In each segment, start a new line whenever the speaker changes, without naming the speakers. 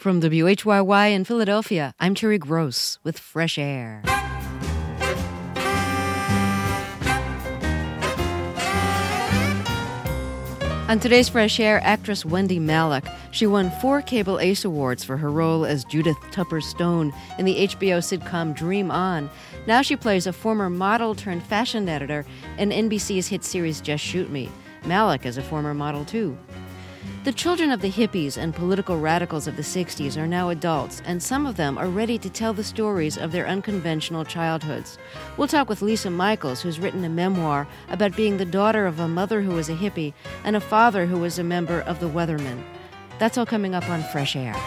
From WHYY in Philadelphia, I'm Terry Gross with Fresh Air. On today's Fresh Air, actress Wendy Malick. She won 4 Cable Ace Awards for her role as Judith Tupper Stone in the HBO sitcom Dream On. Now she plays a former model turned fashion editor in NBC's hit series Just Shoot Me. Malick is a former model, too. The children of the hippies and political radicals of the 60s are now adults, and some of them are ready to tell the stories of their unconventional childhoods. We'll talk with Lisa Michaels, who's written a memoir about being the daughter of a mother who was a hippie and a father who was a member of the Weathermen. That's all coming up on Fresh Air.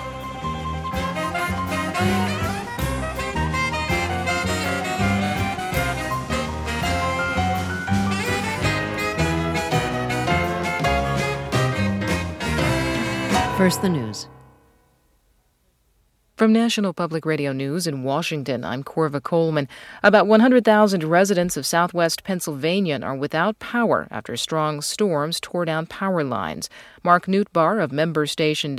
First, the news.
From National Public Radio News in Washington, I'm Corva Coleman. About 100,000 residents of southwest Pennsylvania are without power after strong storms tore down power lines. Mark Newtbar of member station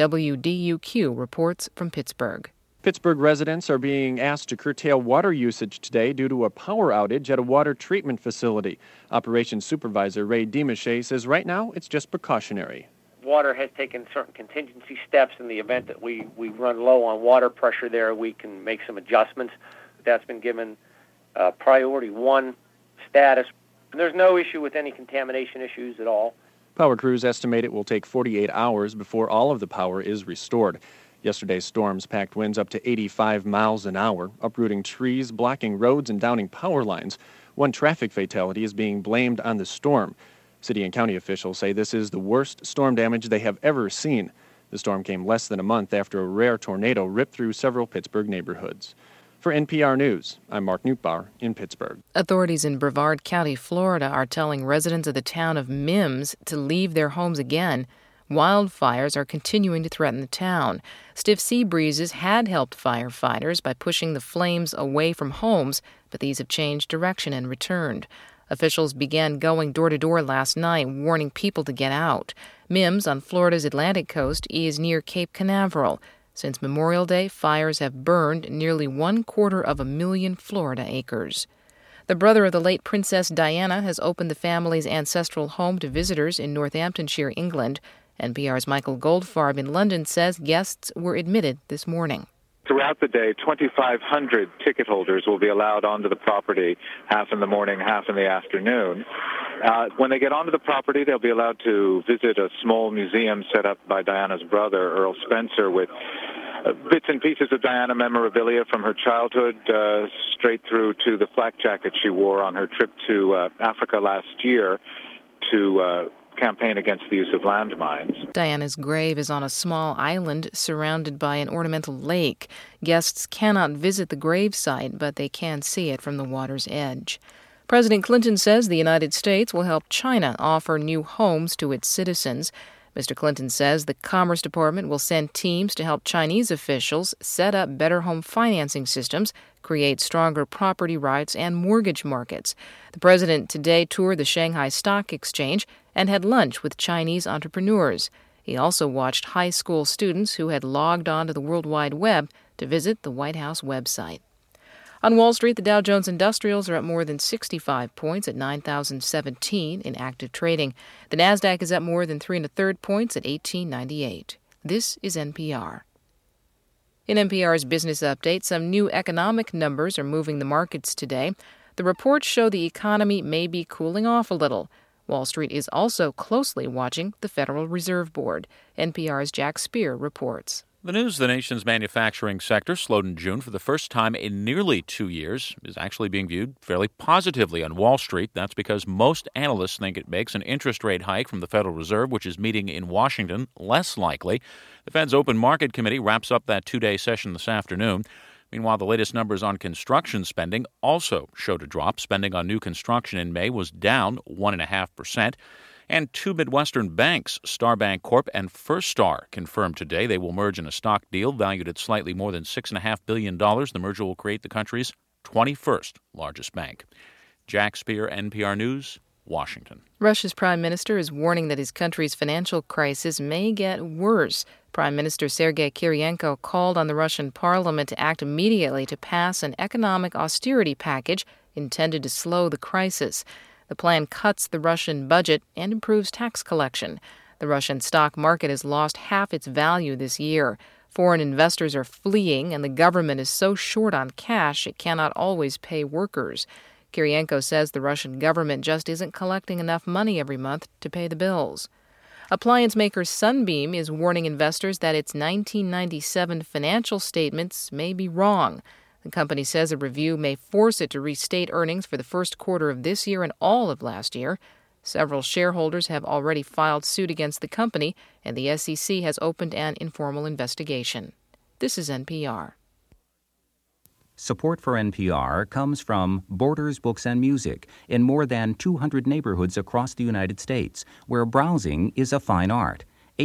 WDUQ reports from Pittsburgh.
Pittsburgh residents are being asked to curtail water usage today due to a power outage at a water treatment facility. Operations Supervisor Ray DeMache says right now it's just precautionary.
Water has taken certain contingency steps in the event that we run low on water pressure there. We can make some adjustments. That's been given priority 1 status. There's no issue with any contamination issues at all.
Power crews estimate it will take 48 hours before all of the power is restored. Yesterday's storms packed winds up to 85 miles an hour, uprooting trees, blocking roads, and downing power lines. 1 traffic fatality is being blamed on the storm. City and county officials say this is the worst storm damage they have ever seen. The storm came less than a month after a rare tornado ripped through several Pittsburgh neighborhoods. For NPR News, I'm Mark Newtbar in Pittsburgh.
Authorities in Brevard County, Florida, are telling residents of the town of Mims to leave their homes again. Wildfires are continuing to threaten the town. Stiff sea breezes had helped firefighters by pushing the flames away from homes, but these have changed direction and returned. Officials began going door-to-door last night, warning people to get out. Mims, on Florida's Atlantic coast, is near Cape Canaveral. Since Memorial Day, fires have burned nearly 250,000 Florida acres. The brother of the late Princess Diana has opened the family's ancestral home to visitors in Northamptonshire, England. NPR's Michael Goldfarb in London says guests were admitted this morning.
Throughout the day, 2,500 ticket holders will be allowed onto the property, half in the morning, half in the afternoon. When they get onto the property, they'll be allowed to visit a small museum set up by Diana's brother, Earl Spencer, with bits and pieces of Diana memorabilia from her childhood, straight through to the flak jacket she wore on her trip to Africa last year to campaign against the use of landmines.
Diana's grave is on a small island surrounded by an ornamental lake. Guests cannot visit the gravesite, but they can see it from the water's edge. President Clinton says the United States will help China offer new homes to its citizens. Mr. Clinton says the Commerce Department will send teams to help Chinese officials set up better home financing systems, create stronger property rights and mortgage markets. The president today toured the Shanghai Stock Exchange and had lunch with Chinese entrepreneurs. He also watched high school students who had logged onto the World Wide Web to visit the White House website. On Wall Street, the Dow Jones Industrials are up more than 65 points at 9,017 in active trading. The Nasdaq is up more than 3 1/3 points at 1898. This is NPR. In NPR's Business Update, some new economic numbers are moving the markets today. The reports show the economy may be cooling off a little. Wall Street is also closely watching the Federal Reserve Board. NPR's Jack Speer reports.
The news the nation's manufacturing sector slowed in June for the first time in nearly 2 years is actually being viewed fairly positively on Wall Street. That's because most analysts think it makes an interest rate hike from the Federal Reserve, which is meeting in Washington, less likely. The Fed's Open Market Committee wraps up that 2-day session this afternoon. Meanwhile, the latest numbers on construction spending also showed a drop. Spending on new construction in May was down 1.5%. And 2 Midwestern banks, Star Bank Corp and First Star, confirmed today they will merge in a stock deal valued at slightly more than $6.5 billion. The merger will create the country's 21st largest bank. Jack Speer, NPR News, Washington.
Russia's prime minister is warning that his country's financial crisis may get worse. Prime Minister Sergei Kirienko called on the Russian parliament to act immediately to pass an economic austerity package intended to slow the crisis. The plan cuts the Russian budget and improves tax collection. The Russian stock market has lost half its value this year. Foreign investors are fleeing, and the government is so short on cash it cannot always pay workers. Kirienko says the Russian government just isn't collecting enough money every month to pay the bills. Appliance maker Sunbeam is warning investors that its 1997 financial statements may be wrong. The company says a review may force it to restate earnings for the first quarter of this year and all of last year. Several shareholders have already filed suit against the company, and the SEC has opened an informal investigation. This is NPR.
Support for NPR comes from Borders Books and Music in more than 200 neighborhoods across the United States, where browsing is a fine art.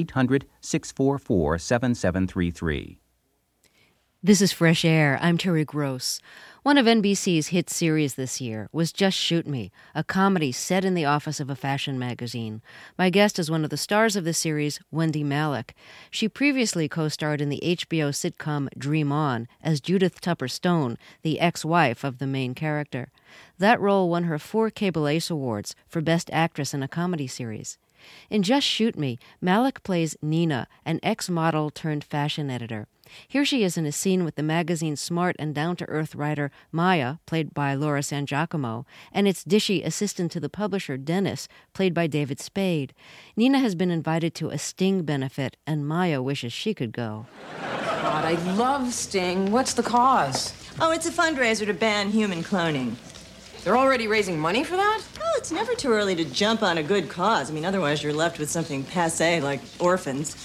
800-644-7733.
This is Fresh Air. I'm Terry Gross. One of NBC's hit series this year was Just Shoot Me, a comedy set in the office of a fashion magazine. My guest is one of the stars of the series, Wendy Malick. She previously co-starred in the HBO sitcom Dream On as Judith Tupper Stone, the ex-wife of the main character. That role won her 4 Cable Ace Awards for Best Actress in a Comedy Series. In Just Shoot Me, Malick plays Nina, an ex-model turned fashion editor. Here she is in a scene with the magazine's smart and down-to-earth writer Maya, played by Laura San Giacomo, and its dishy assistant to the publisher, Dennis, played by David Spade. Nina has been invited to a Sting benefit, and Maya wishes she could go.
God, I love Sting. What's the cause?
Oh, it's a fundraiser to ban human cloning.
They're already raising money for that?
Well, it's never too early to jump on a good cause. I mean, otherwise you're left with something passé like orphans.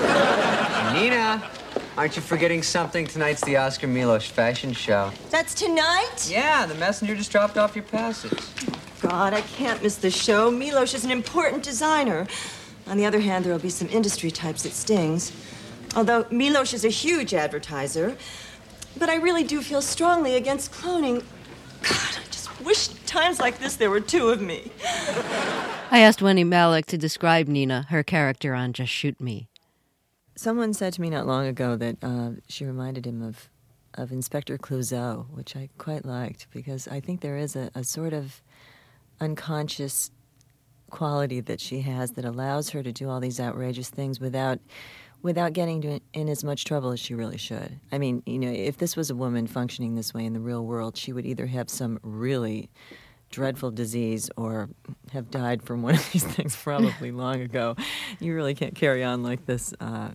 Nina, aren't you forgetting something? Tonight's the Oscar Milos fashion show.
That's tonight?
Yeah, the messenger just dropped off your passes.
God, I can't miss the show. Milos is an important designer. On the other hand, there will be some industry types it stings. Although Milos is a huge advertiser, but I really do feel strongly against cloning. God, I just wish times like this there were 2 of me.
I asked Wendy Malick to describe Nina, her character on Just Shoot Me.
Someone said to me not long ago that she reminded him of Inspector Clouseau, which I quite liked, because I think there is a sort of unconscious quality that she has that allows her to do all these outrageous things without getting in as much trouble as she really should. I mean, you know, if this was a woman functioning this way in the real world, she would either have some really dreadful disease or have died from one of these things probably long ago. You really can't carry on like this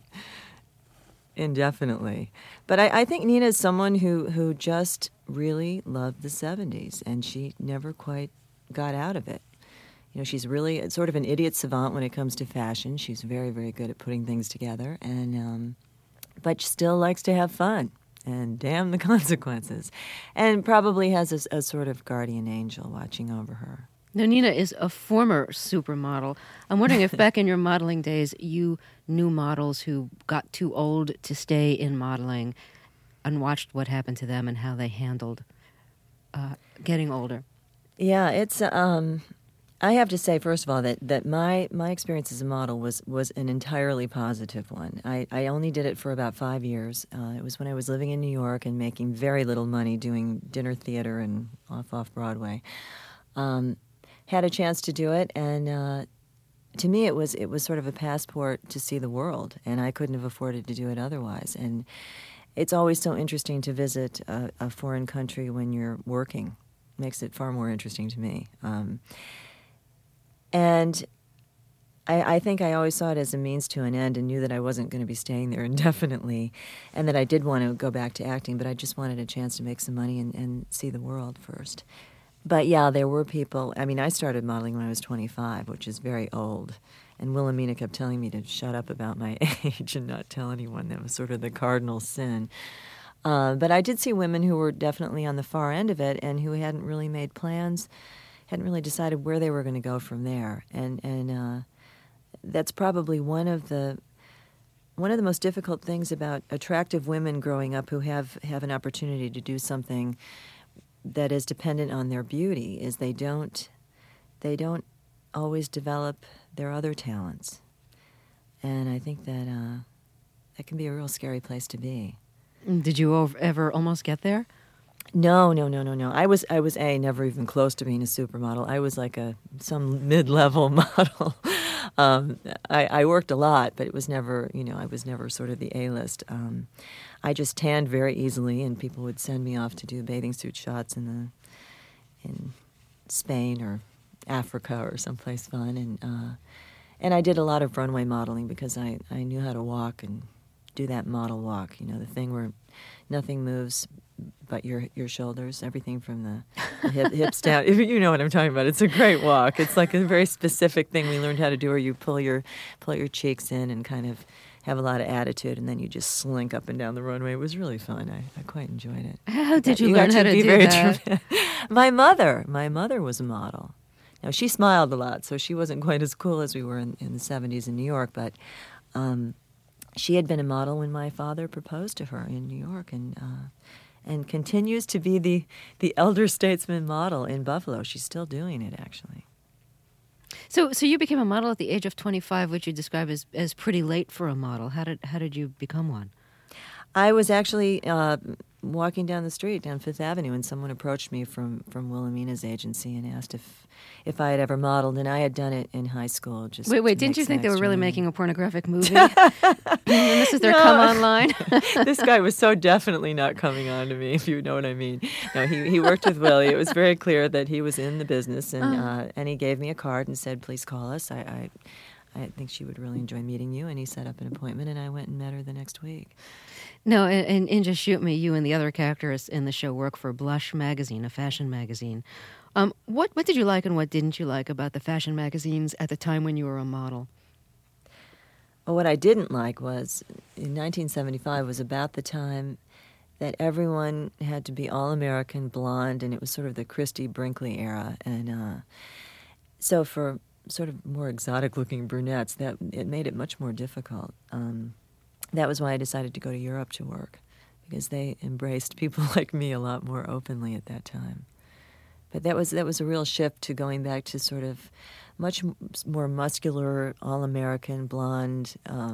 indefinitely. But I think Nina is someone who just really loved the 70s, and she never quite got out of it. You know, she's really sort of an idiot savant when it comes to fashion. She's very, very good at putting things together, and but still likes to have fun, and damn the consequences. And probably has a sort of guardian angel watching over her.
Now, Nina is a former supermodel. I'm wondering if back in your modeling days you knew models who got too old to stay in modeling and watched what happened to them and how they handled getting older.
Yeah, it's... I have to say, first of all, that my experience as a model was an entirely positive one. I only did it for about 5 years. It was when I was living in New York and making very little money doing dinner theater and off Broadway. Had a chance to do it, and to me it was sort of a passport to see the world, and I couldn't have afforded to do it otherwise. And it's always so interesting to visit a foreign country when you're working. Makes it far more interesting to me. And I think I always saw it as a means to an end and knew that I wasn't going to be staying there indefinitely, and that I did want to go back to acting, but I just wanted a chance to make some money and see the world first. But yeah, there were people. I mean, I started modeling when I was 25, which is very old, and Wilhelmina kept telling me to shut up about my age and not tell anyone. That was sort of the cardinal sin. But I did see women who were definitely on the far end of it and who hadn't really made plans, hadn't really decided where they were going to go from there, and that's probably one of the most difficult things about attractive women growing up who have an opportunity to do something that is dependent on their beauty is they don't always develop their other talents. And I think that that can be a real scary place to be.
Did you ever almost get there?
No. I was never even close to being a supermodel. I was like some mid-level model. I worked a lot, but it was never, I was never sort of the A-list. I just tanned very easily, and people would send me off to do bathing suit shots in Spain or Africa or someplace fun, and I did a lot of runway modeling because I knew how to walk and do that model walk, the thing where nothing moves but your shoulders, everything from the hips down. You know what I'm talking about. It's a great walk. It's like a very specific thing we learned how to do, where you pull your cheeks in and kind of have a lot of attitude, and then you just slink up and down the runway. It was really fun. I quite enjoyed it.
How did you learn how to do that?
My mother was a model. Now, she smiled a lot, so she wasn't quite as cool as we were in the 70s in New York, but she had been a model when my father proposed to her in New York, and continues to be the elder statesman model in Buffalo. She's still doing it, actually.
So you became a model at the age of 25, which you describe as pretty late for a model. How did you become one?
I was actually walking down the street, down Fifth Avenue, and someone approached me from Wilhelmina's agency and asked if I had ever modeled, and I had done it in high school. Just
wait, didn't you think they were really making a pornographic movie? And this is their come on line?
This guy was so definitely not coming on to me, if you know what I mean. No, he worked with Willie. It was very clear that he was in the business, and he gave me a card and said, "Please call us. I think she would really enjoy meeting you," and he set up an appointment, and I went and met her the next week.
No, and in Just Shoot Me, you and the other characters in the show work for Blush magazine, a fashion magazine. What did you like and what didn't you like about the fashion magazines at the time when you were a model?
Well, what I didn't like was, in 1975 was about the time that everyone had to be all-American, blonde, and it was sort of the Christie Brinkley era. And so for sort of more exotic-looking brunettes, that it made it much more difficult. That was why I decided to go to Europe to work, because they embraced people like me a lot more openly at that time. But that was a real shift to going back to sort of much more muscular, all-American, blonde,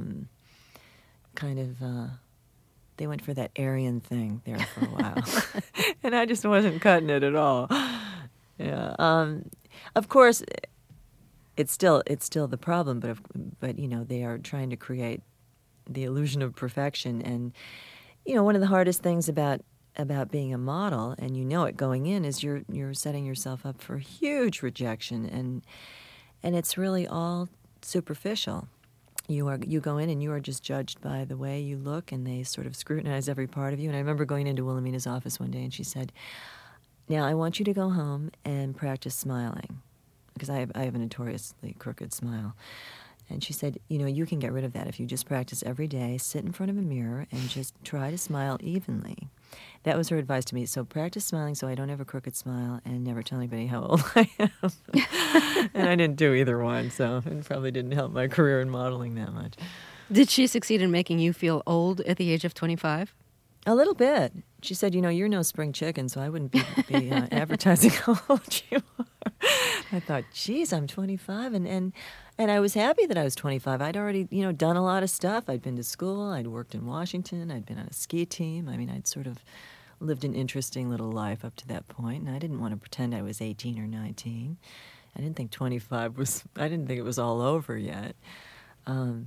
kind of... they went for that Aryan thing there for a while. And I just wasn't cutting it at all. Yeah. Of course, it's still the problem, but they are trying to create the illusion of perfection. And one of the hardest things about being a model, and it going in, is you're setting yourself up for huge rejection, and it's really all superficial. You go in and you are just judged by the way you look, and they sort of scrutinize every part of you. And I remember going into Wilhelmina's office one day, and she said, "Now I want you to go home and practice smiling," because I have a notoriously crooked smile. And she said, you can get rid of that if you just practice every day, sit in front of a mirror, and just try to smile evenly. That was her advice to me. So practice smiling so I don't have a crooked smile, and never tell anybody how old I am. And I didn't do either one, so it probably didn't help my career in modeling that much.
Did she succeed in making you feel old at the age of 25?
A little bit. She said, you're no spring chicken, so I wouldn't be advertising how old you are. I thought, geez, I'm 25, and I was happy that I was 25. I'd already, done a lot of stuff. I'd been to school. I'd worked in Washington. I'd been on a ski team. I mean, I'd sort of lived an interesting little life up to that point, and I didn't want to pretend I was 18 or 19. I didn't think 25 was. I didn't think it was all over yet. And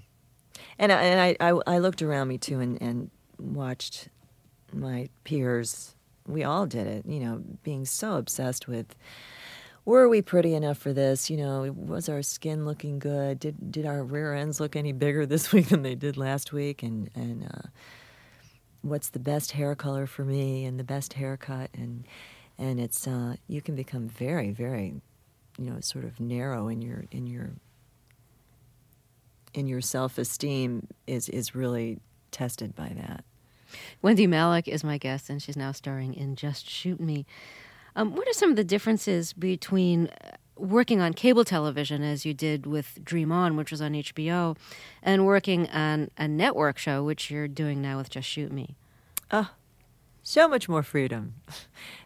I looked around me too, and watched my peers. We all did it, being so obsessed with, were we pretty enough for this? Was our skin looking good? Did our rear ends look any bigger this week than they did last week? And what's the best hair color for me and the best haircut? And it's you can become very, very, sort of narrow in your self-esteem is really tested by that.
Wendy Malick is my guest, and she's now starring in Just Shoot Me. What are some of the differences between working on cable television, as you did with Dream On, which was on HBO, and working on a network show, which you're doing now with Just Shoot Me?
So much more freedom.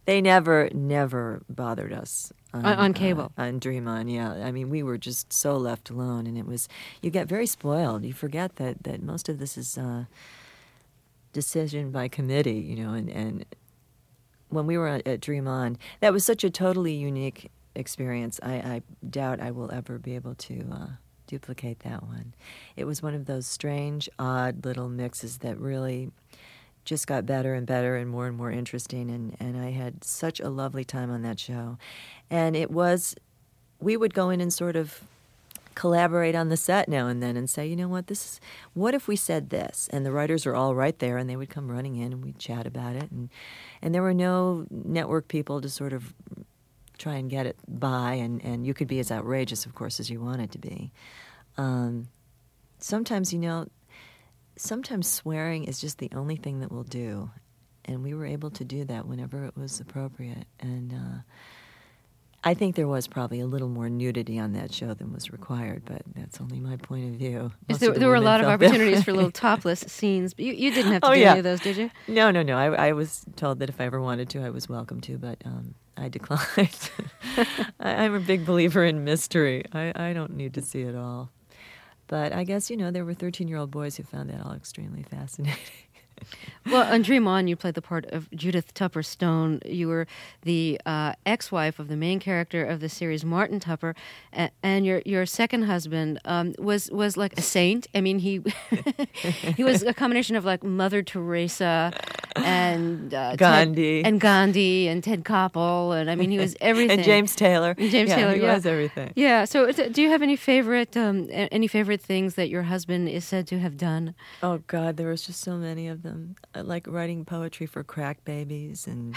They never bothered us.
On cable?
On Dream On, yeah. I mean, we were just so left alone, and you get very spoiled. You forget that most of this is decision by committee, and when we were at Dream On, that was such a totally unique experience. I doubt I will ever be able to duplicate that one. It was one of those strange, odd little mixes that really just got better and better and more interesting, and I had such a lovely time on that show. And we would go in and sort of collaborate on the set now and then and say, you know what if we said this? And the writers are all right there, and they would come running in and we'd chat about it, and there were no network people to sort of try and get it by, and you could be as outrageous, of course, as you wanted to be. Sometimes swearing is just the only thing that will do, and we were able to do that whenever it was appropriate. And I think there was probably a little more nudity on that show than was required, but that's only my point of view.
There were a lot of opportunities for little topless scenes, but you didn't have to do any of those, did you?
No. I was told that if I ever wanted to, I was welcome to, but I declined. I'm a big believer in mystery. I don't need to see it all. But I guess, there were 13-year-old boys who found that all extremely fascinating.
Well, on Dream On, you played the part of Judith Tupper Stone. You were the ex-wife of the main character of the series, Martin Tupper, and your second husband was like a saint. I mean, he he was a combination of like Mother Teresa and
Gandhi
and Ted Koppel, and I mean, he was everything.
And James Taylor.
Taylor,
he was everything.
Yeah. So, do you have any favorite things that your husband is said to have done?
Oh God, there was just so many of them. Like writing poetry for crack babies, and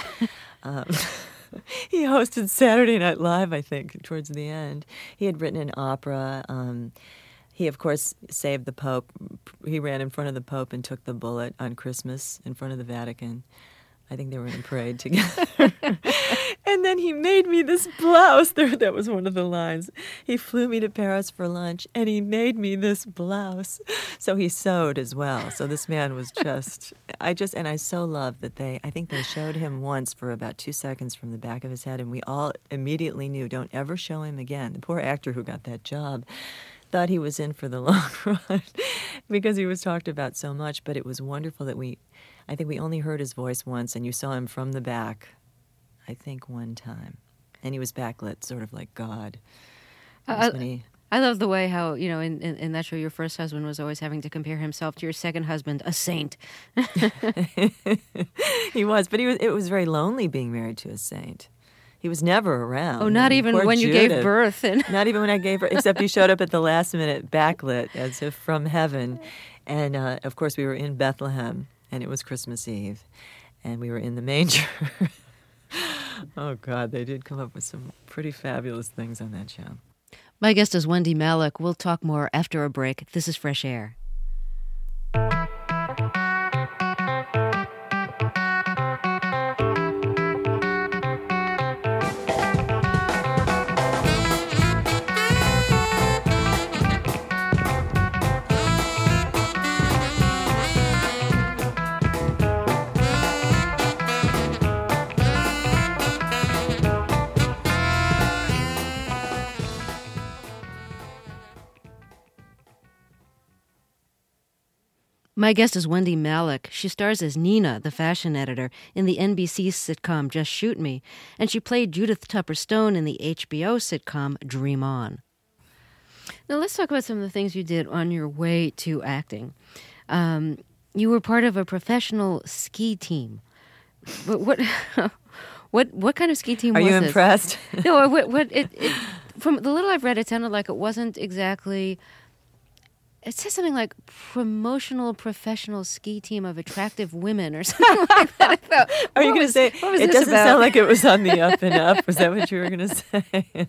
he hosted Saturday Night Live, I think, towards the end. He had written an opera. He, of course, saved the Pope. He ran in front of the Pope and took the bullet on Christmas in front of the Vatican. I think they were in a parade together. And then he made me this blouse. That was one of the lines. He flew me to Paris for lunch, and he made me this blouse. So he sewed as well. So this man was just... I so love that I think they showed him once for about 2 seconds from the back of his head, and we all immediately knew, don't ever show him again. The poor actor who got that job thought he was in for the long run because he was talked about so much, but it was wonderful that I think we only heard his voice once, and you saw him from the back, I think, one time. And he was backlit, sort of like God.
I love the way how, in that show, your first husband was always having to compare himself to your second husband, a saint.
He was, but it was very lonely being married to a saint. He was never around.
Oh, not even when you gave birth.
Not even when I gave birth, except he showed up at the last minute backlit as if from heaven. And, of course, we were in Bethlehem, and it was Christmas Eve, and we were in the manger. Oh, God, they did come up with some pretty fabulous things on that show.
My guest is Wendy Malick. We'll talk more after a break. This is Fresh Air. My guest is Wendy Malick. She stars as Nina, the fashion editor, in the NBC sitcom Just Shoot Me, and she played Judith Tupper Stone in the HBO sitcom Dream On. Now let's talk about some of the things you did on your way to acting. You were part of a professional ski team. What kind of ski team was this?
Are you impressed?
No, from the little I've read, it sounded like it wasn't exactly... It says something like promotional professional ski team of attractive women or something like that. I thought,
are you going to say, it doesn't sound like it was on the up and up? Was that what you were going to say?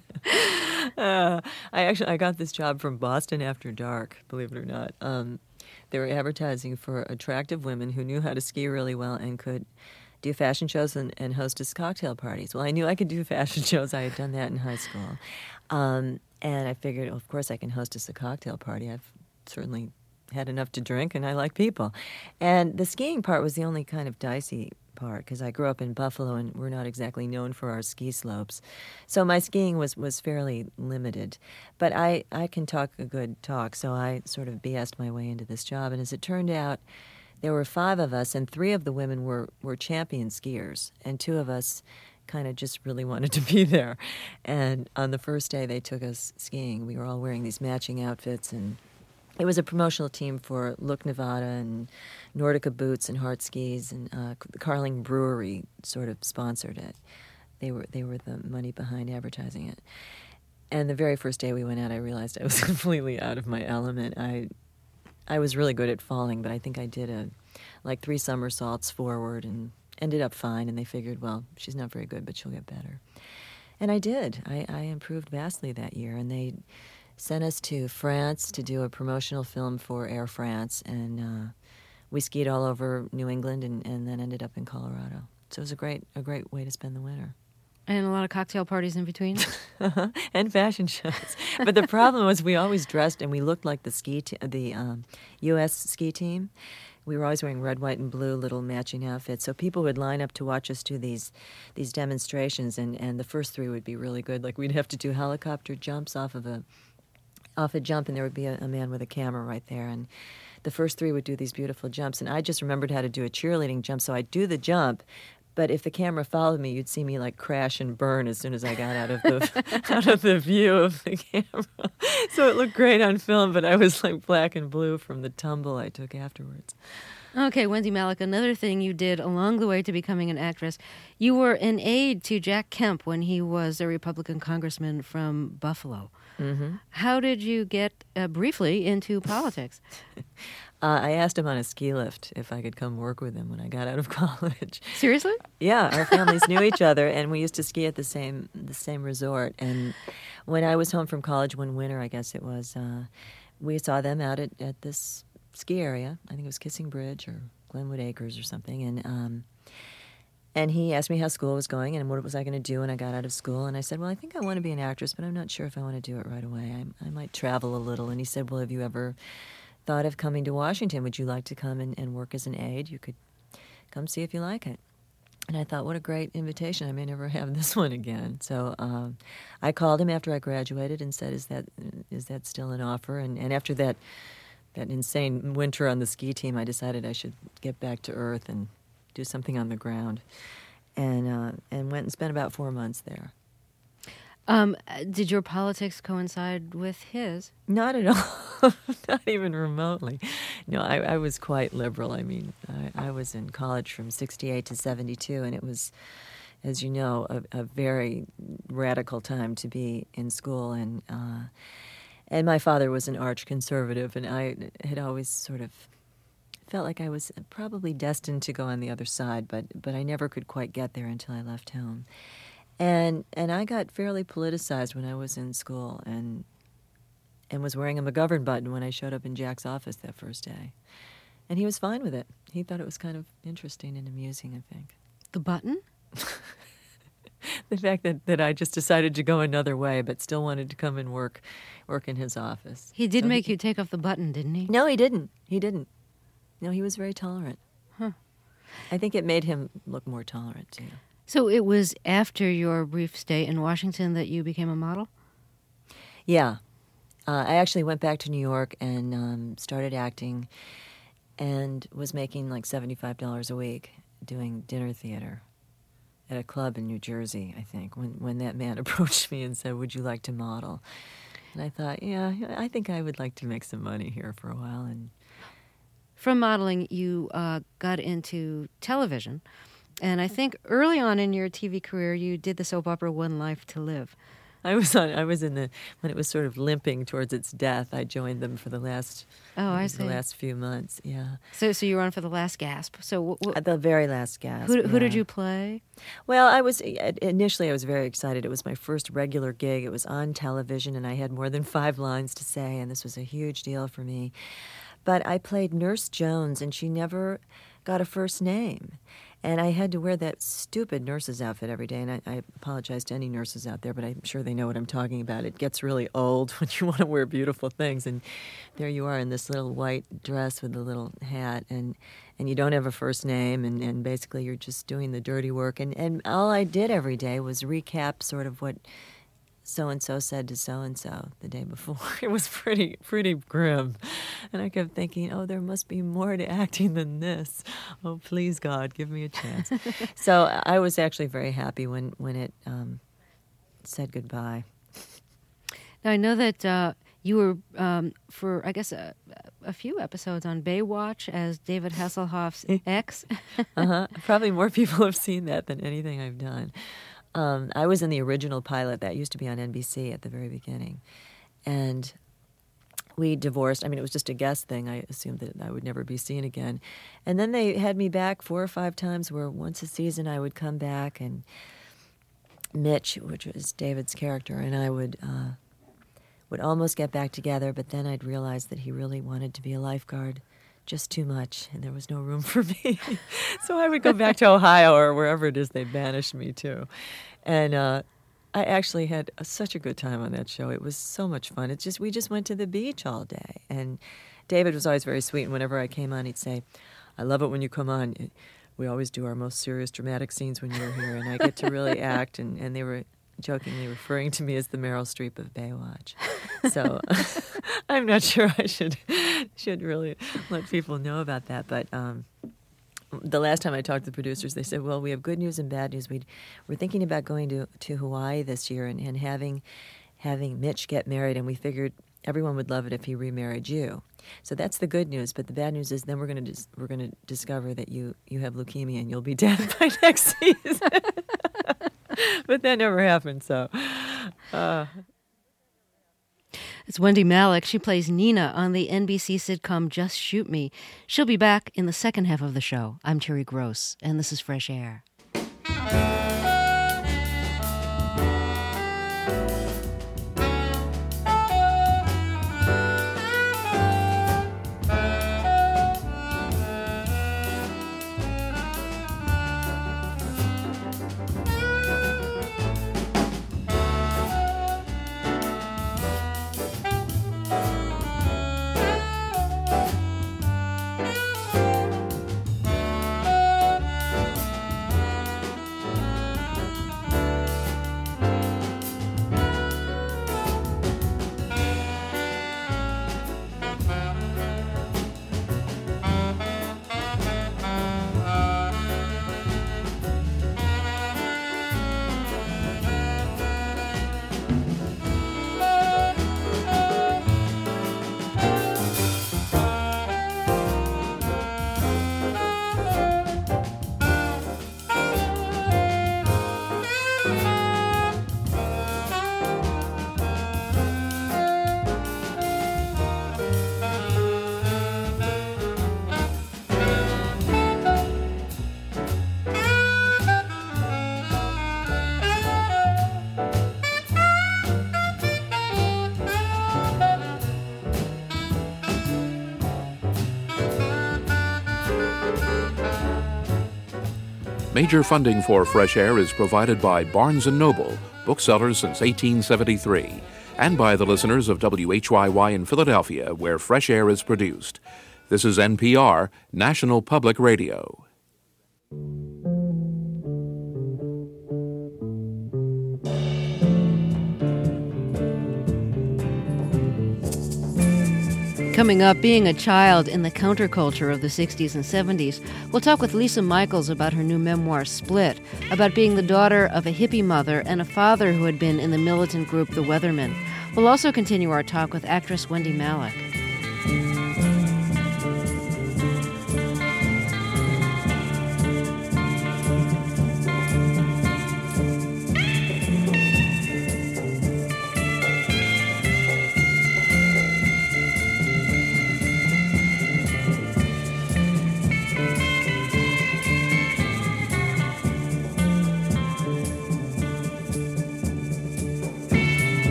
I got this job from Boston After Dark, believe it or not. They were advertising for attractive women who knew how to ski really well and could do fashion shows and hostess cocktail parties. Well, I knew I could do fashion shows. I had done that in high school. And I figured, of course, I can hostess a cocktail party. I've certainly had enough to drink, and I like people. And the skiing part was the only kind of dicey part because I grew up in Buffalo and we're not exactly known for our ski slopes. So my skiing was fairly limited. But I can talk a good talk, so I sort of BS'd my way into this job. And as it turned out, there were 5 of us, and 3 of the women were champion skiers, and 2 of us kind of just really wanted to be there. And on the first day they took us skiing. We were all wearing these matching outfits, and it was a promotional team for Look Nevada and Nordica Boots and Hart Skis, and the Carling Brewery sort of sponsored it. They were the money behind advertising it. And the very first day we went out, I realized I was completely out of my element. I was really good at falling, but I think I did 3 somersaults forward and ended up fine, and they figured, well, she's not very good, but she'll get better. And I did. I improved vastly that year, and they sent us to France to do a promotional film for Air France, and we skied all over New England and then ended up in Colorado. So it was a great way to spend the winter.
And a lot of cocktail parties in between?
And fashion shows. But the problem was we always dressed, and we looked like the U.S. ski team. We were always wearing red, white, and blue little matching outfits. So people would line up to watch us do these demonstrations, and the first 3 would be really good. Like we'd have to do helicopter jumps off a jump, and there would be a man with a camera right there. And the first 3 would do these beautiful jumps. And I just remembered how to do a cheerleading jump, so I'd do the jump. But if the camera followed me, you'd see me like crash and burn as soon as I got out of the view of the camera. So it looked great on film, but I was like black and blue from the tumble I took afterwards.
Okay, Wendy Malick, another thing you did along the way to becoming an actress, you were an aide to Jack Kemp when he was a Republican congressman from Buffalo. Mm-hmm. How did you get briefly into politics?
I asked him on a ski lift if I could come work with him when I got out of college.
Seriously?
Yeah, our families knew each other, and we used to ski at the same resort. And when I was home from college one winter, I guess it was, we saw them out at this ski area. I think it was Kissing Bridge or Glenwood Acres or something. And he asked me how school was going and what was I going to do when I got out of school. And I said, well, I think I want to be an actress, but I'm not sure if I want to do it right away. I might travel a little. And he said, well, have you ever thought of coming to Washington? Would you like to come and work as an aide? You could come see if you like it. And I thought, what a great invitation. I may never have this one again. So I called him after I graduated and said, is that still an offer? And after that insane winter on the ski team, I decided I should get back to earth and do something on the ground. And went and spent about 4 months there.
Did your politics coincide with his?
Not at all. Not even remotely. No, I was quite liberal. I mean, I was in college from 68 to 72, and it was, as you know, a very radical time to be in school. And my father was an arch conservative, and I had always sort of felt like I was probably destined to go on the other side, but I never could quite get there until I left home. And I got fairly politicized when I was in school and was wearing a McGovern button when I showed up in Jack's office that first day. And he was fine with it. He thought it was kind of interesting and amusing, I think.
The button?
The fact that I just decided to go another way but still wanted to come and work in his office.
He did make you take off the button, didn't he?
No, he didn't. No, he was very tolerant.
Huh.
I think it made him look more tolerant, too.
So it was after your brief stay in Washington that you became a model?
Yeah. I actually went back to New York and started acting and was making like $75 a week doing dinner theater at a club in New Jersey, I think, when that man approached me and said, would you like to model? And I thought, yeah, I think I would like to make some money here for a while. And
from modeling, you got into television. And I think early on in your TV career, you did the soap opera One Life to Live.
I was in when it was sort of limping towards its death. I joined them for the last few months. Yeah.
So you were on for the last gasp. So
at the very last gasp.
Who did you play?
Well, I was very excited. It was my first regular gig. It was on television, and I had more than 5 lines to say, and this was a huge deal for me. But I played Nurse Jones, and she never got a first name. And I had to wear that stupid nurse's outfit every day, and I apologize to any nurses out there, but I'm sure they know what I'm talking about. It gets really old when you want to wear beautiful things, and there you are in this little white dress with a little hat, and you don't have a first name, and basically you're just doing the dirty work. And all I did every day was recap sort of what so-and-so said to so-and-so the day before. It was pretty grim. And I kept thinking, oh, there must be more to acting than this. Oh, please, God, give me a chance. So I was actually very happy when it said goodbye.
Now, I know that you were, for, I guess, a few episodes on Baywatch as David Hasselhoff's ex.
Probably more people have seen that than anything I've done. I was in the original pilot that used to be on NBC at the very beginning. And we divorced. I mean, it was just a guest thing. I assumed that I would never be seen again. And then they had me back 4 or 5 times where once a season I would come back, and Mitch, which was David's character, and I would almost get back together, but then I'd realize that he really wanted to be a lifeguard just too much, and there was no room for me. So I would go back to Ohio or wherever it is they banished me to. And I actually had such a good time on that show. It was so much fun. We just went to the beach all day. And David was always very sweet, and whenever I came on, he'd say, I love it when you come on. We always do our most serious, dramatic scenes when you're here, and I get to really act. And they were jokingly referring to me as the Meryl Streep of Baywatch. So I'm not sure I should really let people know about that. But the last time I talked to the producers, they said, well, we have good news and bad news. We're thinking about going to Hawaii this year and having Mitch get married, and we figured everyone would love it if he remarried you. So that's the good news. But the bad news is then we're going to discover that you have leukemia and you'll be dead by next season. But that never happened, so...
It's Wendy Malick. She plays Nina on the NBC sitcom Just Shoot Me. She'll be back in the second half of the show. I'm Terry Gross, and this is Fresh Air.
Major funding for Fresh Air is provided by Barnes & Noble, booksellers since 1873, and by the listeners of WHYY in Philadelphia, where Fresh Air is produced. This is NPR, National Public Radio.
Coming up, being a child in the counterculture of the 60s and 70s. We'll talk with Lisa Michaels about her new memoir, Split, about being the daughter of a hippie mother and a father who had been in the militant group The Weathermen. We'll also continue our talk with actress Wendy Malick.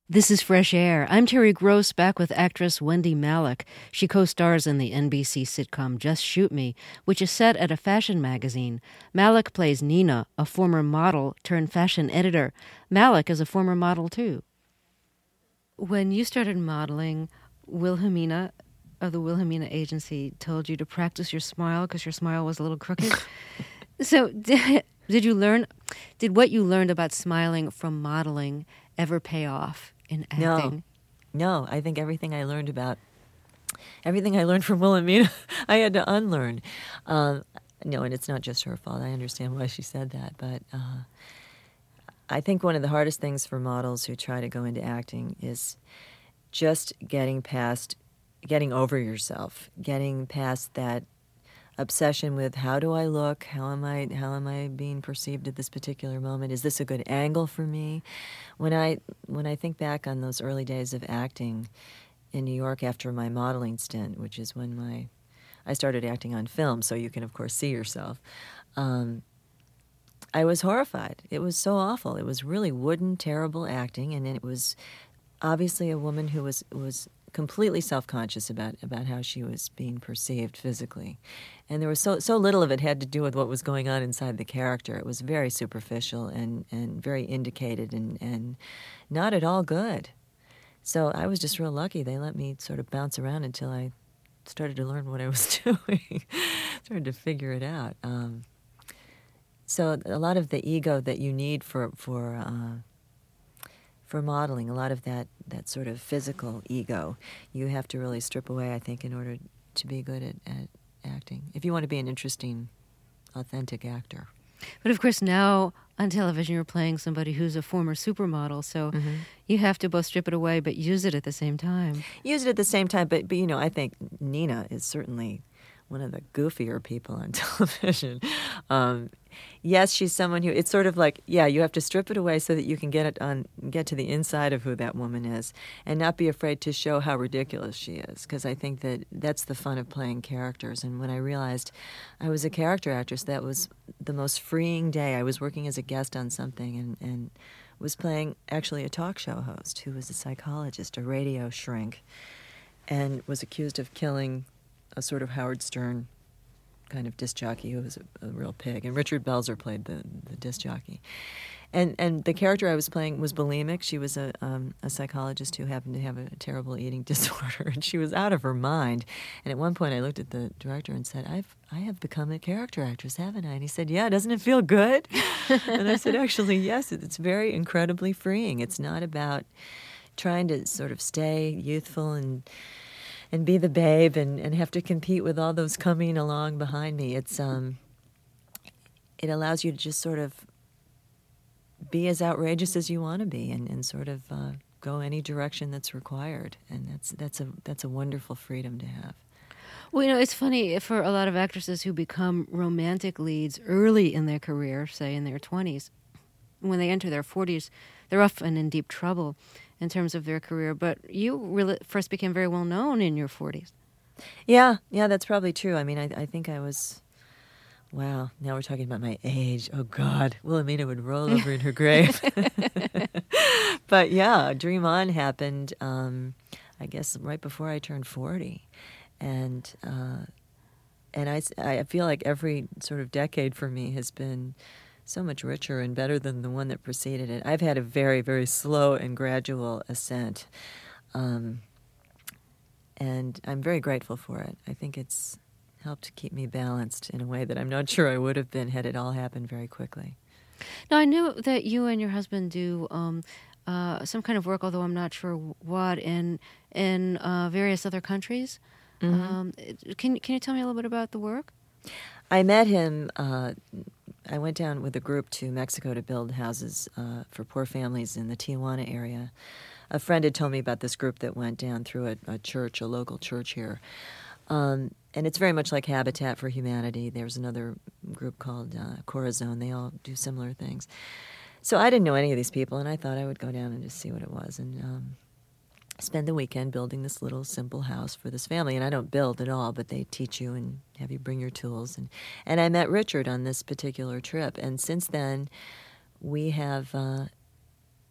This is Fresh Air. I'm Terry Gross, back with actress Wendy Malick. She co-stars in the NBC sitcom Just Shoot Me, which is set at a fashion magazine. Malick plays Nina, a former model turned fashion editor. Malick is a former model, too. When you started modeling, Wilhelmina of the Wilhelmina Agency told you to practice your smile because your smile was a little crooked. So did what you learned about smiling from modeling ever pay off in acting?
No. I think everything I learned from Wilhelmina, I had to unlearn. No, and it's not just her fault. I understand why she said that. But I think one of the hardest things for models who try to go into acting is just getting over yourself, getting past that obsession with how do I look, how am I being perceived at this particular moment, is this a good angle for me? When I think back on those early days of acting in New York after my modeling stint, which is when I started acting on film, so you can of course see yourself, I was horrified. It was so awful. It was really wooden, terrible acting, and it was obviously a woman who was completely self-conscious about how she was being perceived physically. And there was so little of it had to do with what was going on inside the character. It was very superficial and very indicated and not at all good. So I was just real lucky. They let me sort of bounce around until I started to learn what I was doing, started to figure it out. So a lot of the ego that you need for modeling, a lot of that sort of physical ego, you have to really strip away, I think, in order to be good at acting, if you want to be an interesting, authentic actor.
But of course now on television you're playing somebody who's a former supermodel, so you have to both strip it away but use it at the same time.
Use it at the same time, but I think Nina is certainly one of the goofier people on television. Yes, she's someone who, it's sort of like, you have to strip it away so that you can get to the inside of who that woman is and not be afraid to show how ridiculous she is, because I think that's the fun of playing characters. And when I realized I was a character actress, that was the most freeing day. I was working as a guest on something and was playing actually a talk show host who was a psychologist, a radio shrink, and was accused of killing a sort of Howard Stern kind of disc jockey who was a real pig. And Richard Belzer played the disc jockey. And the character I was playing was bulimic. She was a psychologist who happened to have a terrible eating disorder, and she was out of her mind. And at one point I looked at the director and said, I have become a character actress, haven't I? And he said, yeah, doesn't it feel good? And I said, actually, yes, it's very incredibly freeing. It's not about trying to sort of stay youthful and be the babe and have to compete with all those coming along behind me. It's it allows you to just sort of be as outrageous as you want to be and sort of go any direction that's required. And that's a wonderful freedom to have.
Well, it's funny for a lot of actresses who become romantic leads early in their career, say in their 20s. When they enter their 40s, they're often in deep trouble in terms of their career, but you really first became very well known in your 40s.
Yeah, that's probably true. I mean, I think I was, wow, now we're talking about my age. Oh, God, Wilhelmina would roll over in her grave. But yeah, Dream On happened, I guess, right before I turned 40. And I feel like every sort of decade for me has been so much richer and better than the one that preceded it. I've had a very, very slow and gradual ascent, and I'm very grateful for it. I think it's helped keep me balanced in a way that I'm not sure I would have been had it all happened very quickly.
Now, I knew that you and your husband do some kind of work, although I'm not sure what, in various other countries. Mm-hmm. Can you tell me a little bit about the work?
I met him. I went down with a group to Mexico to build houses for poor families in the Tijuana area. A friend had told me about this group that went down through a church, a local church here. And it's very much like Habitat for Humanity. There's another group called Corazon. They all do similar things. So I didn't know any of these people, and I thought I would go down and just see what it was. And spend the weekend building this little simple house for this family. And I don't build at all, but they teach you and have you bring your tools. And I met Richard on this particular trip. And since then, we have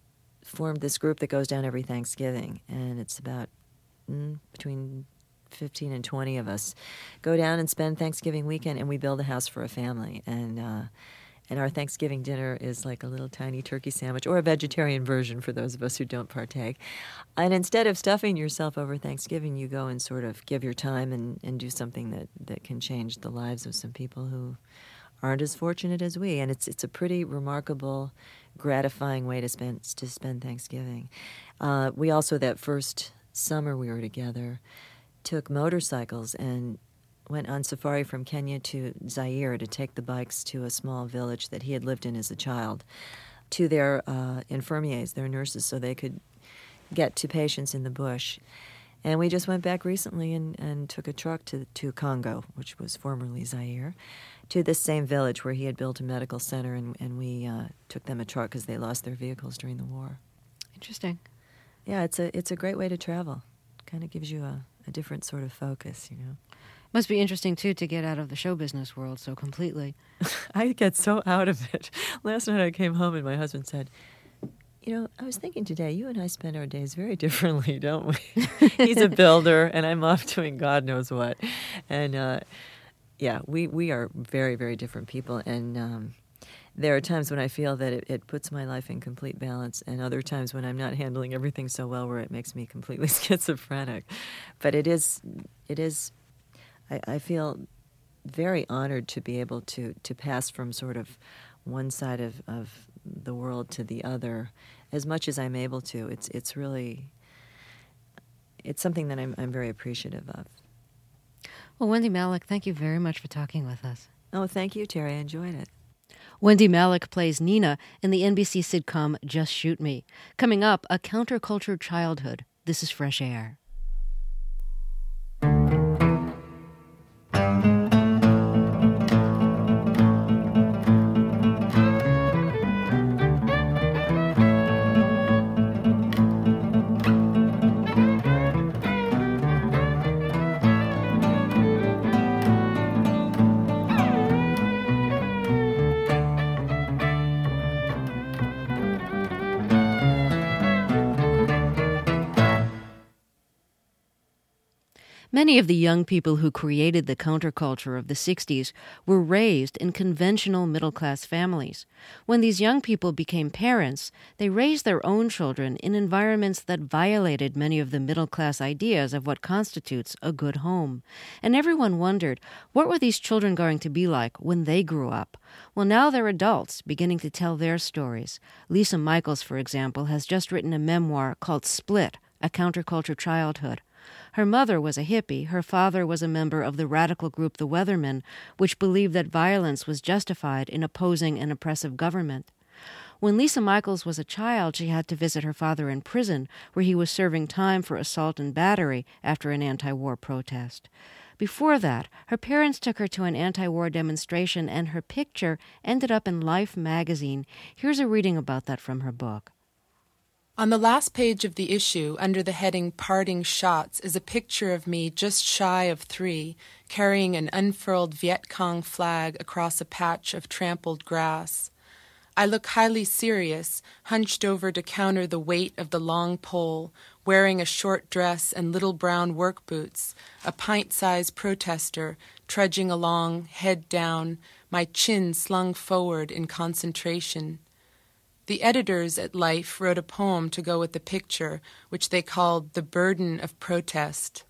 formed this group that goes down every Thanksgiving, and it's about between 15 and 20 of us go down and spend Thanksgiving weekend, and we build a house for a family. And our Thanksgiving dinner is like a little tiny turkey sandwich, or a vegetarian version for those of us who don't partake. And instead of stuffing yourself over Thanksgiving, you go and sort of give your time and do something that can change the lives of some people who aren't as fortunate as we. And it's a pretty remarkable, gratifying way to spend Thanksgiving. We also, that first summer we were together, took motorcycles and went on safari from Kenya to Zaire to take the bikes to a small village that he had lived in as a child, to their infirmiers, their nurses, so they could get to patients in the bush. And we just went back recently and took a truck to Congo, which was formerly Zaire, to this same village where he had built a medical center, and we took them a truck because they lost their vehicles during the war.
Interesting.
Yeah, it's a great way to travel. Kind of gives you a different sort of focus, you know.
Must be interesting, too, to get out of the show business world so completely.
I get so out of it. Last night I came home and my husband said, you know, I was thinking today, you and I spend our days very differently, don't we? He's a builder, and I'm off doing God knows what. And, yeah, we are very, very different people. And there are times when I feel that it puts my life in complete balance, and other times when I'm not handling everything so well where it makes me completely schizophrenic. But it is I feel very honored to be able to pass from sort of one side of the world to the other as much as I'm able to. It's really, it's something that I'm very appreciative of.
Well, Wendy Malick, thank you very much for talking with us.
Oh, thank you, Terry. I enjoyed it.
Wendy Malick plays Nina in the NBC sitcom Just Shoot Me. Coming up, a counterculture childhood. This is Fresh Air. Many of the young people who created the counterculture of the 60s were raised in conventional middle-class families. When these young people became parents, they raised their own children in environments that violated many of the middle-class ideas of what constitutes a good home. And everyone wondered, what were these children going to be like when they grew up? Well, now they're adults beginning to tell their stories. Lisa Michaels, for example, has just written a memoir called Split, A Counterculture Childhood. Her mother was a hippie. Her father was a member of the radical group The Weathermen, which believed that violence was justified in opposing an oppressive government. When Lisa Michaels was a child, she had to visit her father in prison, where he was serving time for assault and battery after an anti-war protest. Before that, her parents took her to an anti-war demonstration, and her picture ended up in Life magazine. Here's a reading about that from her book.
On the last page of the issue, under the heading Parting Shots, is a picture of me just shy of 3, carrying an unfurled Viet Cong flag across a patch of trampled grass. I look highly serious, hunched over to counter the weight of the long pole, wearing a short dress and little brown work boots, a pint-sized protester, trudging along, head down, my chin slung forward in concentration. The editors at Life wrote a poem to go with the picture, which they called The Burden of Protest.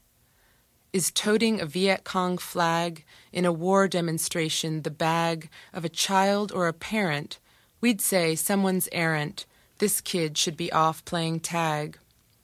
Is toting a Viet Cong flag in a war demonstration the bag of a child or a parent? We'd say someone's errant. This kid should be off playing tag.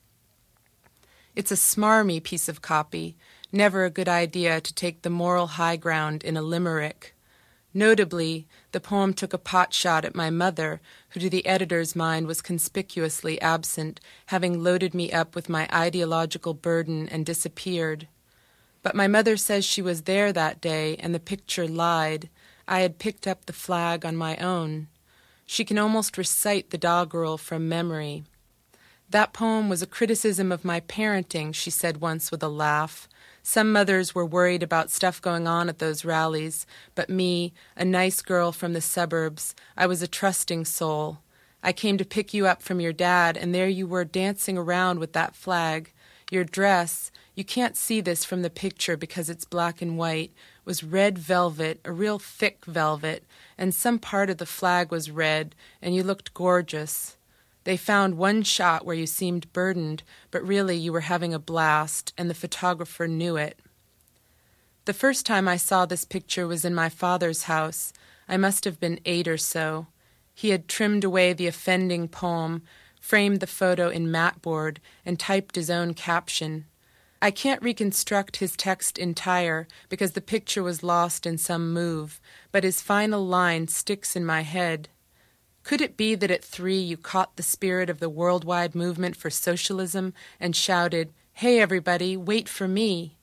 It's a smarmy piece of copy. Never a good idea to take the moral high ground in a limerick. Notably, the poem took a pot shot at my mother, who to the editor's mind was conspicuously absent, having loaded me up with my ideological burden and disappeared. But my mother says she was there that day, and the picture lied. I had picked up the flag on my own. She can almost recite the doggerel from memory. That poem was a criticism of my parenting, she said once with a laugh. Some mothers were worried about stuff going on at those rallies, but me, a nice girl from the suburbs, I was a trusting soul. I came to pick you up from your dad, and there you were dancing around with that flag. Your dress, you can't see this from the picture because it's black and white, was red velvet, a real thick velvet, and some part of the flag was red, and you looked gorgeous. They found one shot where you seemed burdened, but really you were having a blast, and the photographer knew it. The first time I saw this picture was in my father's house. I must have been 8 or so. He had trimmed away the offending poem, framed the photo in matboard, and typed his own caption. I can't reconstruct his text entire because the picture was lost in some move, but his final line sticks in my head. Could it be that at 3 you caught the spirit of the worldwide movement for socialism and shouted, "Hey everybody, wait for me"?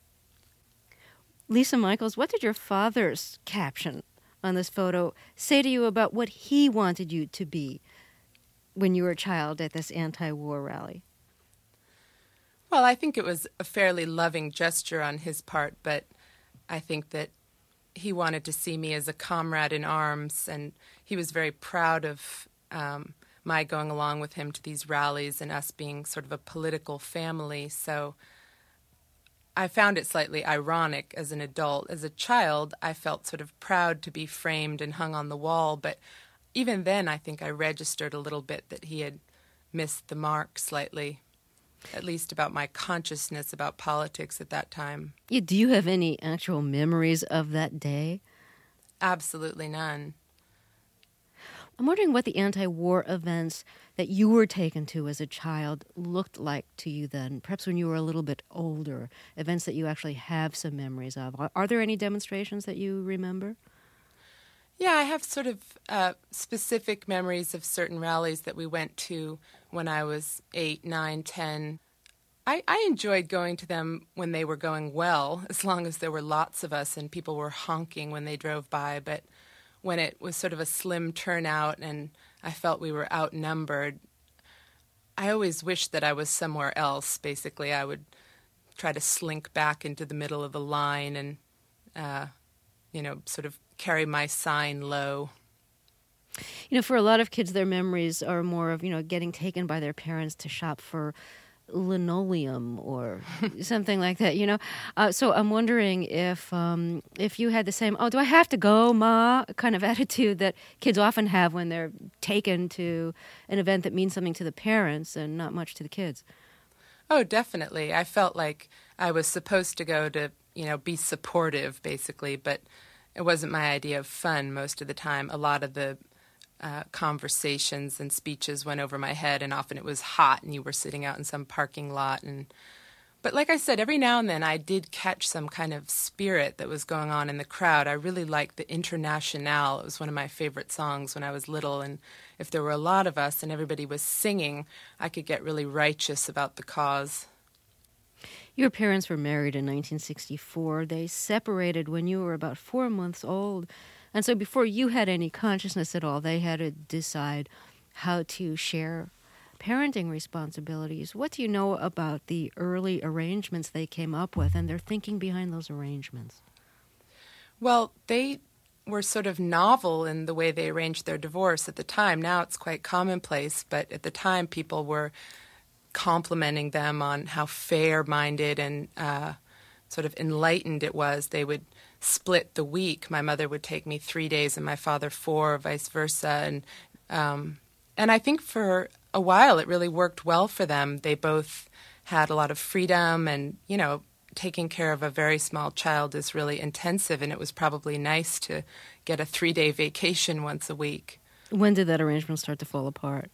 Lisa Michaels, what did your father's caption on this photo say to you about what he wanted you to be when you were a child at this anti-war rally?
Well, I think it was a fairly loving gesture on his part, but I think that he wanted to see me as a comrade in arms, and he was very proud of my going along with him to these rallies and us being sort of a political family. So I found it slightly ironic as an adult. As a child, I felt sort of proud to be framed and hung on the wall, but even then I think I registered a little bit that he had missed the mark slightly, at least about my consciousness about politics at that time.
Yeah, do you have any actual memories of that day?
Absolutely none.
I'm wondering what the anti-war events that you were taken to as a child looked like to you then, perhaps when you were a little bit older, events that you actually have some memories of. Are there any demonstrations that you remember?
Yeah, I have sort of specific memories of certain rallies that we went to when I was 8, 9, 10. I enjoyed going to them when they were going well, as long as there were lots of us and people were honking when they drove by. But when it was sort of a slim turnout and I felt we were outnumbered, I always wished that I was somewhere else. Basically, I would try to slink back into the middle of the line and, sort of carry my sign low.
You know, for a lot of kids, their memories are more of, getting taken by their parents to shop for linoleum or something like that, So I'm wondering if you had the same, "Oh, do I have to go, Ma?" kind of attitude that kids often have when they're taken to an event that means something to the parents and not much to the kids.
Oh, definitely. I felt like I was supposed to go to, be supportive, basically, but it wasn't my idea of fun most of the time. A lot of the conversations and speeches went over my head, and often it was hot and you were sitting out in some parking lot. But like I said, every now and then I did catch some kind of spirit that was going on in the crowd. I really liked the Internationale. It was one of my favorite songs when I was little, and if there were a lot of us and everybody was singing, I could get really righteous about the cause.
Your parents were married in 1964. They separated when you were about 4 months old. And so before you had any consciousness at all, they had to decide how to share parenting responsibilities. What do you know about the early arrangements they came up with and their thinking behind those arrangements?
Well, they were sort of novel in the way they arranged their divorce at the time. Now it's quite commonplace, but at the time people were complimenting them on how fair-minded and sort of enlightened it was. They would split the week. My mother would take me 3 days and my father 4, vice versa. And I think for a while it really worked well for them. They both had a lot of freedom, and, taking care of a very small child is really intensive, and it was probably nice to get a 3-day vacation once a week.
When did that arrangement start to fall apart?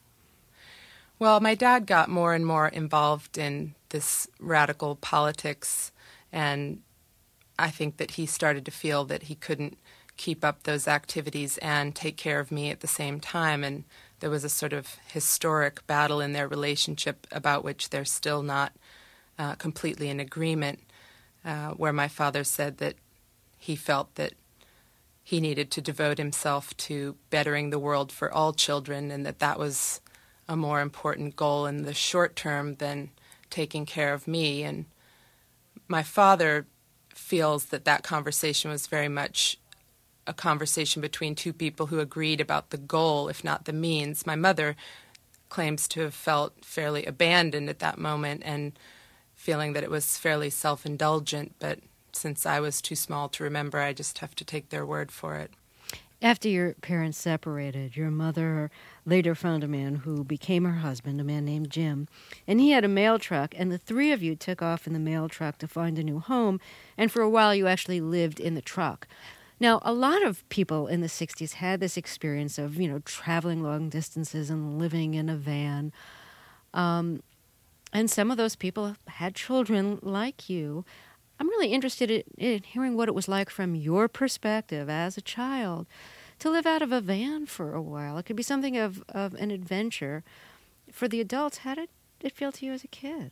Well, my dad got more and more involved in this radical politics, and I think that he started to feel that he couldn't keep up those activities and take care of me at the same time, and there was a sort of historic battle in their relationship about which they're still not completely in agreement, where my father said that he felt that he needed to devote himself to bettering the world for all children, and that was a more important goal in the short term than taking care of me. And my father feels that conversation was very much a conversation between two people who agreed about the goal, if not the means. My mother claims to have felt fairly abandoned at that moment and feeling that it was fairly self-indulgent, but since I was too small to remember, I just have to take their word for it.
After your parents separated, your mother later found a man who became her husband, a man named Jim, and he had a mail truck, and the three of you took off in the mail truck to find a new home, and for a while you actually lived in the truck. Now, a lot of people in the 60s had this experience of, traveling long distances and living in a van. And some of those people had children like you. I'm really interested in hearing what it was like from your perspective as a child to live out of a van for a while. It could be something of an adventure. For the adults, how did it feel to you as a kid?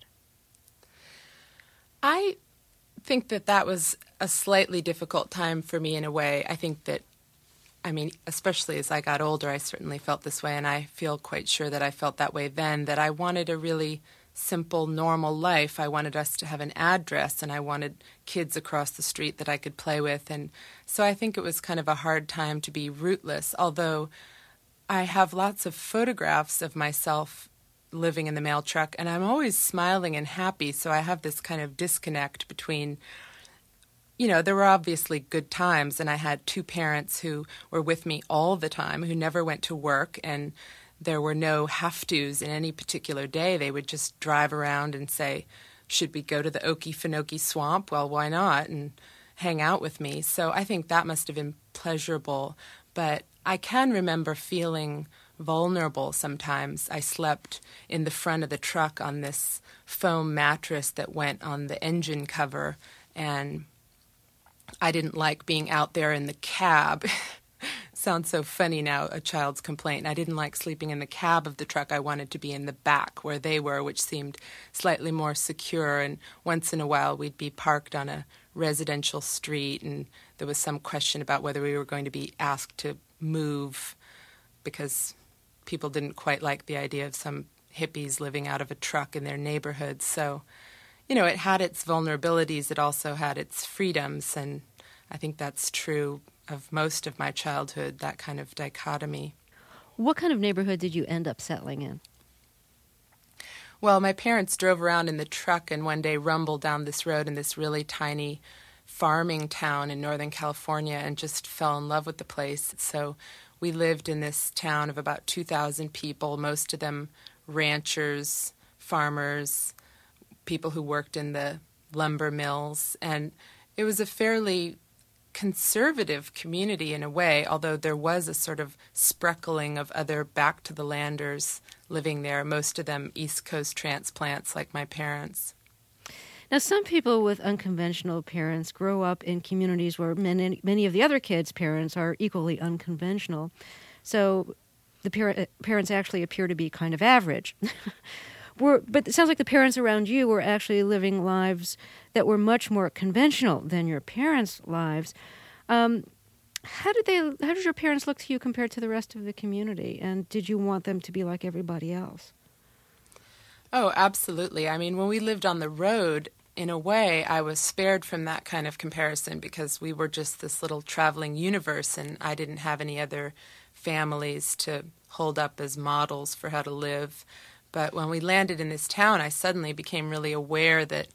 I think that was a slightly difficult time for me in a way. I think that, especially as I got older, I certainly felt this way, and I feel quite sure that I felt that way then, that I wanted a really simple, normal life. I wanted us to have an address, and I wanted kids across the street that I could play with. And so I think it was kind of a hard time to be rootless, although I have lots of photographs of myself living in the mail truck, and I'm always smiling and happy, so I have this kind of disconnect between, there were obviously good times, and I had two parents who were with me all the time, who never went to work, and there were no have-tos in any particular day. They would just drive around and say, should we go to the Okefenokee Swamp? Well, why not? And hang out with me. So I think that must have been pleasurable. But I can remember feeling vulnerable sometimes. I slept in the front of the truck on this foam mattress that went on the engine cover, and I didn't like being out there in the cab. Sounds so funny now, a child's complaint. I didn't like sleeping in the cab of the truck. I wanted to be in the back where they were, which seemed slightly more secure. And once in a while, we'd be parked on a residential street, and there was some question about whether we were going to be asked to move because people didn't quite like the idea of some hippies living out of a truck in their neighborhood. So, it had its vulnerabilities. It also had its freedoms, and I think that's true of most of my childhood, that kind of dichotomy.
What kind of neighborhood did you end up settling in?
Well, my parents drove around in the truck and one day rumbled down this road in this really tiny farming town in Northern California and just fell in love with the place. So we lived in this town of about 2,000 people, most of them ranchers, farmers, people who worked in the lumber mills. And it was a fairly conservative community in a way, although there was a sort of spreckling of other back-to-the-landers living there, most of them East Coast transplants like my parents.
Now, some people with unconventional parents grow up in communities where many of the other kids' parents are equally unconventional, so the parents actually appear to be kind of average. But it sounds like the parents around you were actually living lives that were much more conventional than your parents' lives. How did your parents look to you compared to the rest of the community? And did you want them to be like everybody else?
Oh, absolutely. When we lived on the road, in a way, I was spared from that kind of comparison because we were just this little traveling universe, and I didn't have any other families to hold up as models for how to live. But when we landed in this town, I suddenly became really aware that,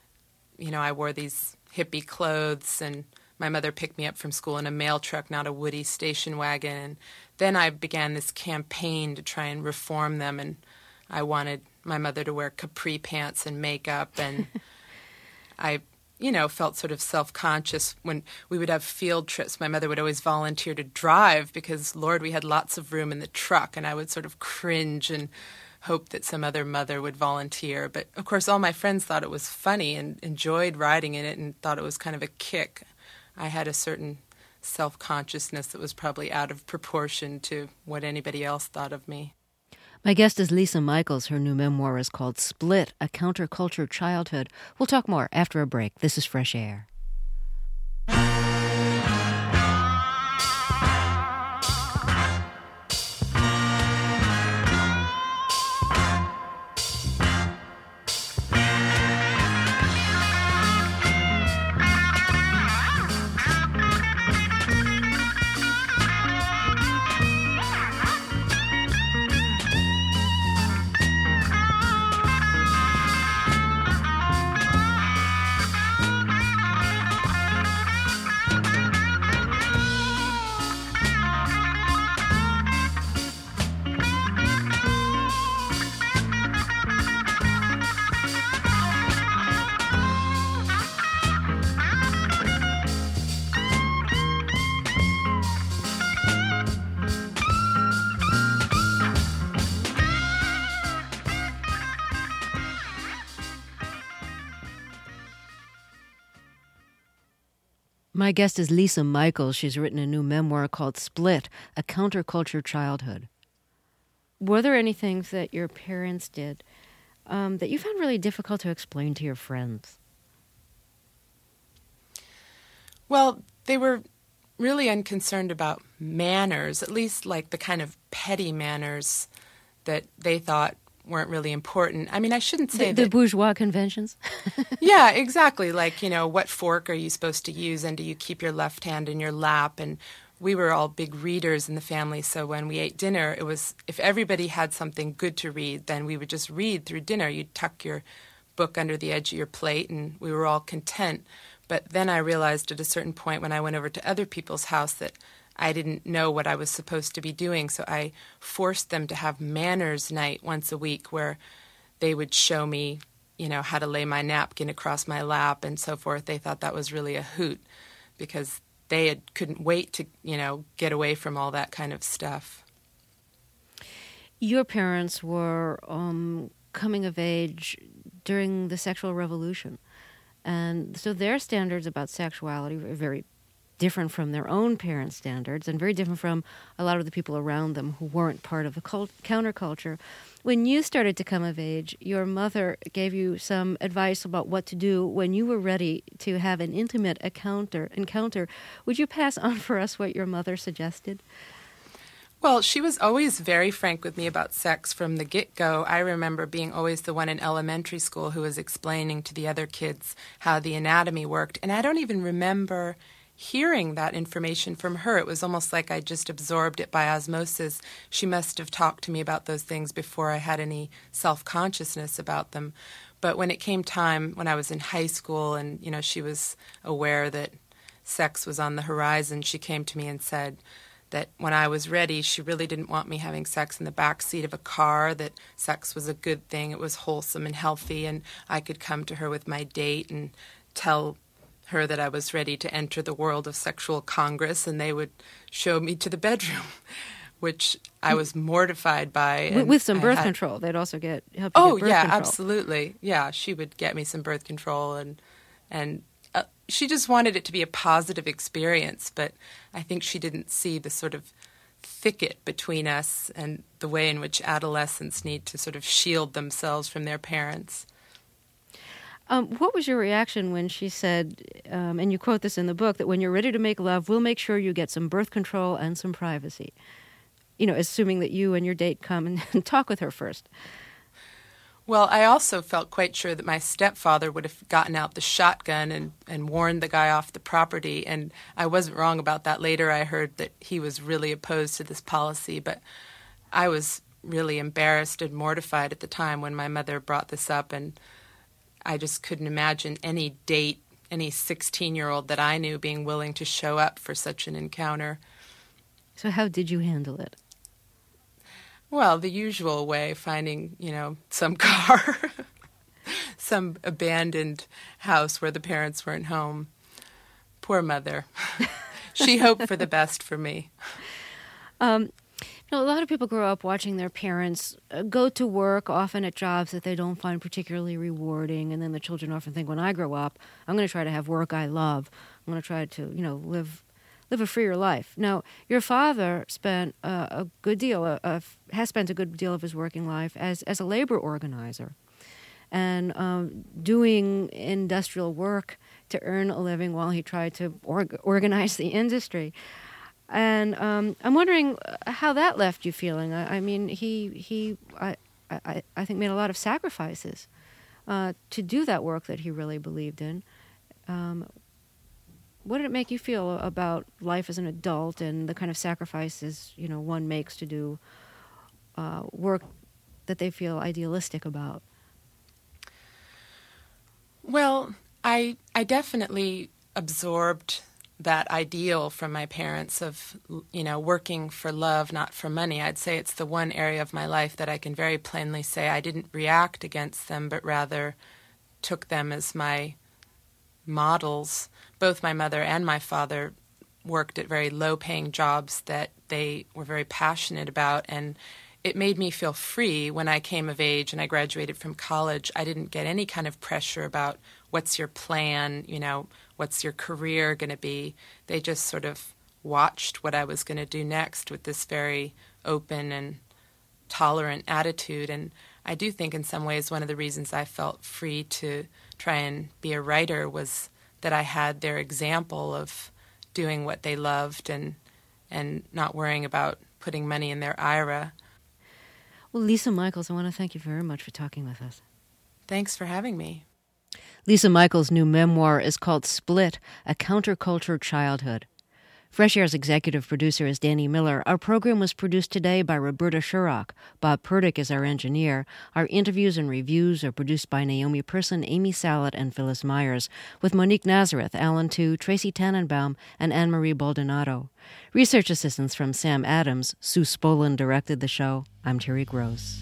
I wore these hippie clothes, and my mother picked me up from school in a mail truck, not a Woody station wagon. And then I began this campaign to try and reform them, and I wanted my mother to wear capri pants and makeup, and I felt sort of self-conscious when we would have field trips. My mother would always volunteer to drive because, Lord, we had lots of room in the truck, and I would sort of cringe and hope that some other mother would volunteer. But, of course, all my friends thought it was funny and enjoyed riding in it and thought it was kind of a kick. I had a certain self-consciousness that was probably out of proportion to what anybody else thought of me.
My guest is Lisa Michaels. Her new memoir is called Split, A Counterculture Childhood. We'll talk more after a break. This is Fresh Air. My guest is Lisa Michaels. She's written a new memoir called Split, A Counterculture Childhood. Were there any things that your parents did that you found really difficult to explain to your friends?
Well, they were really unconcerned about manners, at least like the kind of petty manners that they thought weren't really important. I mean, I shouldn't say
the bourgeois conventions?
Yeah, exactly. Like, what fork are you supposed to use, and do you keep your left hand in your lap? And we were all big readers in the family, so when we ate dinner, it was, if everybody had something good to read, then we would just read through dinner. You'd tuck your book under the edge of your plate, and we were all content. But then I realized at a certain point when I went over to other people's house that I didn't know what I was supposed to be doing, so I forced them to have manners night once a week where they would show me, how to lay my napkin across my lap and so forth. They thought that was really a hoot because they couldn't wait to, get away from all that kind of stuff.
Your parents were coming of age during the sexual revolution, and so their standards about sexuality were very different from their own parents' standards and very different from a lot of the people around them who weren't part of the counterculture. When you started to come of age, your mother gave you some advice about what to do when you were ready to have an intimate encounter. Would you pass on for us what your mother suggested?
Well, she was always very frank with me about sex from the get-go. I remember being always the one in elementary school who was explaining to the other kids how the anatomy worked. And I don't even remember hearing that information from her. It was almost like I just absorbed it by osmosis. She must have talked to me about those things before I had any self-consciousness about them. But when it came time, when I was in high school and, she was aware that sex was on the horizon, she came to me and said that when I was ready, she really didn't want me having sex in the back seat of a car, that sex was a good thing, it was wholesome and healthy, and I could come to her with my date and tell her that I was ready to enter the world of sexual congress, and they would show me to the bedroom, which I was mortified by.
With some birth control. They'd also help you get birth control.
Absolutely. Yeah, she would get me some birth control, and she just wanted it to be a positive experience, but I think she didn't see the sort of thicket between us and the way in which adolescents need to sort of shield themselves from their parents.
What was your reaction when she said, and you quote this in the book, that when you're ready to make love, we'll make sure you get some birth control and some privacy? Assuming that you and your date come and talk with her first.
Well, I also felt quite sure that my stepfather would have gotten out the shotgun and warned the guy off the property, and I wasn't wrong about that. Later I heard that he was really opposed to this policy, but I was really embarrassed and mortified at the time when my mother brought this up, and I just couldn't imagine any date, any 16-year-old that I knew being willing to show up for such an encounter.
So how did you handle it?
Well, the usual way, finding, some car, some abandoned house where the parents weren't home. Poor mother. She hoped for the best for me.
A lot of people grow up watching their parents go to work, often at jobs that they don't find particularly rewarding, and then the children often think, when I grow up, I'm going to try to have work I love. I'm going to try to, live a freer life. Now, your father spent has spent a good deal of his working life as a labor organizer and doing industrial work to earn a living while he tried to organize the industry. And I'm wondering how that left you feeling. I mean, he I think made a lot of sacrifices to do that work that he really believed in. What did it make you feel about life as an adult and the kind of sacrifices one makes to do work that they feel idealistic about?
Well, I definitely absorbed that ideal from my parents of, working for love, not for money. I'd say it's the one area of my life that I can very plainly say I didn't react against them, but rather took them as my models. Both my mother and my father worked at very low-paying jobs that they were very passionate about, and it made me feel free when I came of age and I graduated from college. I didn't get any kind of pressure about what's your plan, what's your career going to be. They just sort of watched what I was going to do next with this very open and tolerant attitude. And I do think in some ways one of the reasons I felt free to try and be a writer was that I had their example of doing what they loved and not worrying about putting money in their IRA.
Well, Lisa Michaels, I want to thank you very much for talking with us.
Thanks for having me.
Lisa Michaels' new memoir is called Split, A Counterculture Childhood. Fresh Air's executive producer is Danny Miller. Our program was produced today by Roberta Sherrock. Bob Purdick is our engineer. Our interviews and reviews are produced by Naomi Person, Amy Salat, and Phyllis Myers, with Monique Nazareth, Alan Tu, Tracy Tannenbaum, and Anne-Marie Baldonado. Research assistance from Sam Adams. Sue Spolin directed the show. I'm Terry Gross.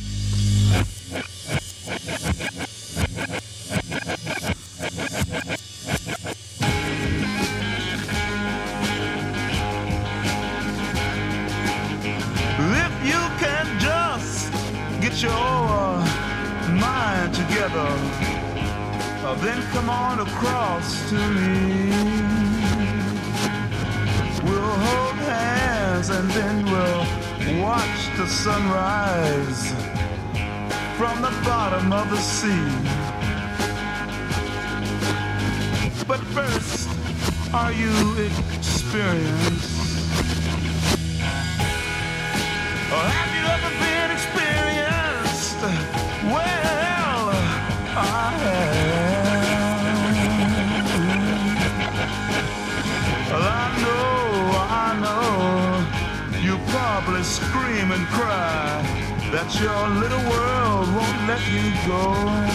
If you can just get your mind together, then come on across to me. We'll hold hands and then we'll watch the sunrise from the bottom of the sea. But first, are you experienced? Or have you ever been experienced? Well, I have. Well, I know, you probably scream and cry that your little world won't let you go.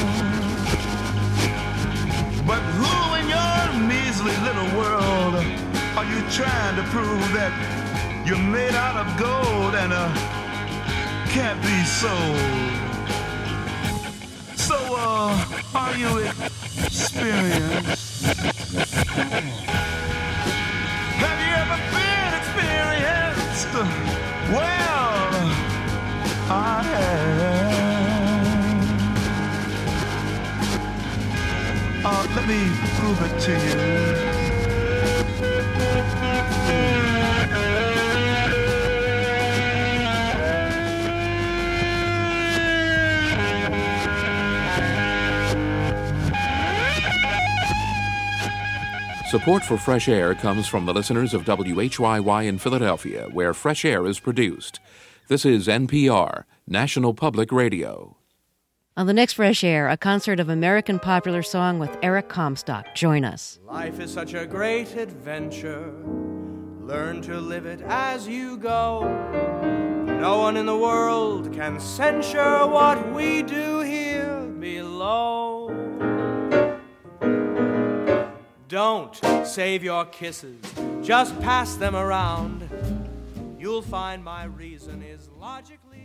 But who in your measly little world are you trying to prove that you're made out of gold and can't be sold? So, are you experienced? Have you ever been experienced? Well, I have. Let me prove it to you.
Support for Fresh Air comes from the listeners of WHYY in Philadelphia, where Fresh Air is produced. This is NPR, National Public Radio.
On the next Fresh Air, a concert of American popular song with Eric Comstock. Join us.
Life is such a great adventure. Learn to live it as you go. No one in the world can censure what we do here below. Don't save your kisses, just pass them around. You'll find my reason is logically